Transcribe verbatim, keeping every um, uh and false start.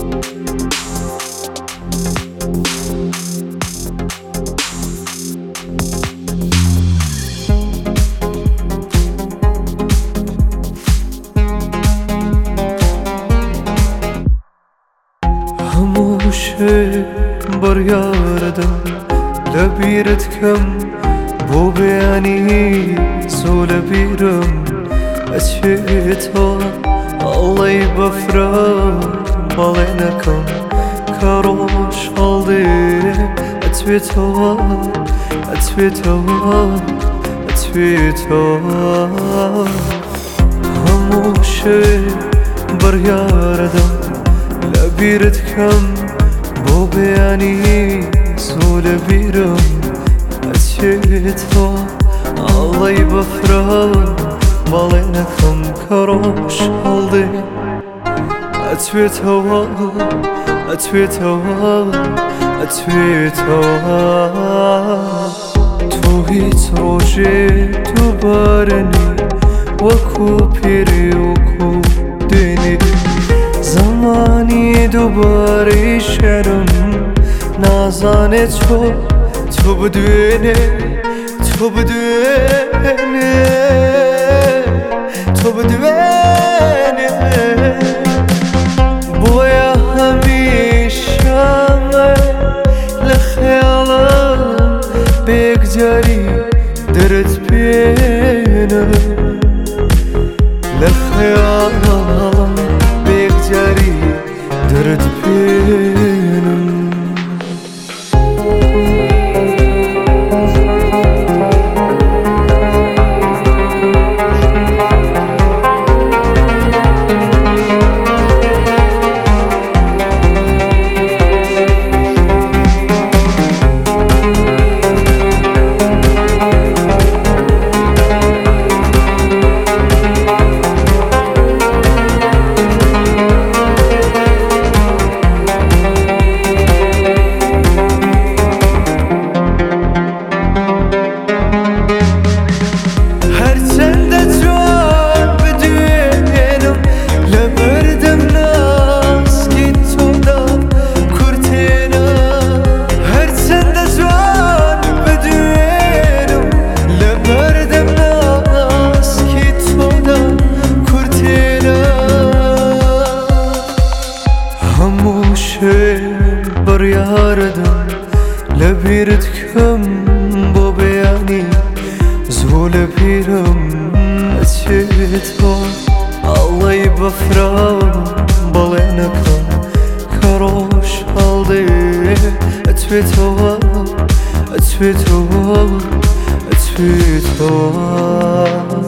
هەمووشێ بڕیارەدەم لە بیرت کەم بۆ بەیانی زۆ لە بیرم ئەچێتەوە ئەڵەی بەفرە بەڵێ نەکەم کە ڕۆژ هەڵدێ ئەتوێتەوە ئەتوێتەوە ئەتوێتەوە هەمووشێ بڕیارەدەم لە بیرت کەم بۆ بەیانی زۆ لە بیرم ئەچێتەوە ئەڵەی بەفرە بەڵێ نەکەم کە ڕۆژ هەڵدێ ئەتوێتەوە ئەتوێتەوە ئەتوێتەوە تۆ هیچ ڕۆژێ دووبارەنی وەکو پێرێ وەکو دێنێ زەمانی دووبارەی شەرم نازانێت چۆ تۆ بدوێنێ تۆ بدوێنێ تۆ بدوێنێ بۆیە هەمیشەمە لە خەیاڵم بێگجاری دەرت پێنە لە خەیاڵم بێگجاری دەرت پێنم بڕیارەدەم لە بیرت کەم بۆ بەیانی زۆ لە بیرم ئەچێتەوە ئەڵەی بەفرە بەڵێ نەکەم کە ڕۆژ هەڵدێ ئەتوێتەوە ئەتوێتەوە ئەتوێتەوە